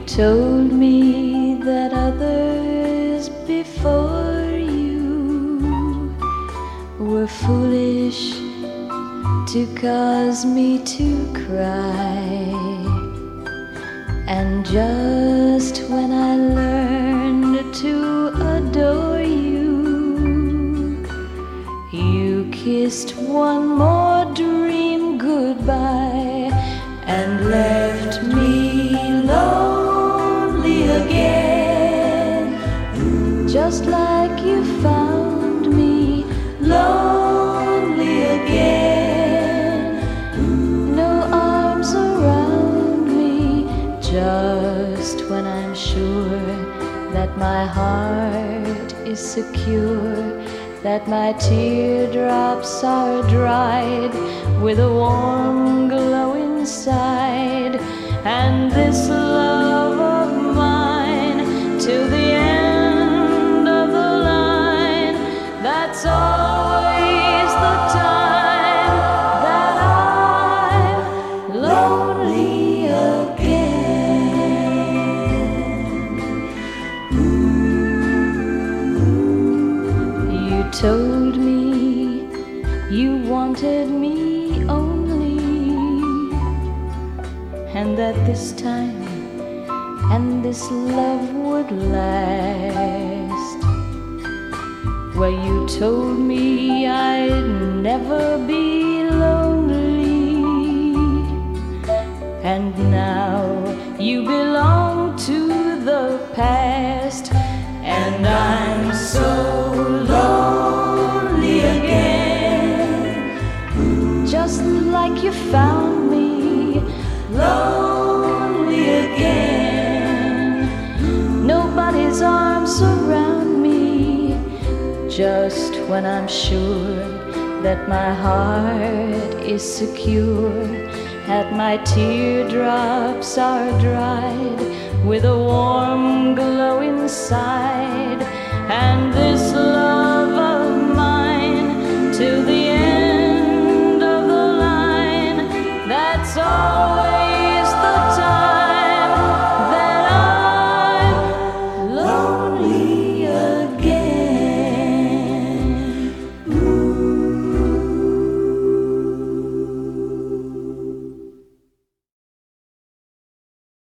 told me that others before you were foolish to cause me to cry. And just when I learned to adore you, you kissed one more dream goodbye and left me lonely again, just like you found me lonely again. No arms around me, just when I'm sure that my heart is secure, that my teardrops are dried with a warm glow inside, and this love of mine till the end of the line. That's always the time that I'm lonely again. You told me you wanted me only, and that this time and this love would last. Well, you told me I'd never be lonely, and now you belong to the past, and I'm so lonely again, just like you found me lonely again. Nobody's arms around me, just when I'm sure that my heart is secure, that my teardrops are dried with a warm glow inside.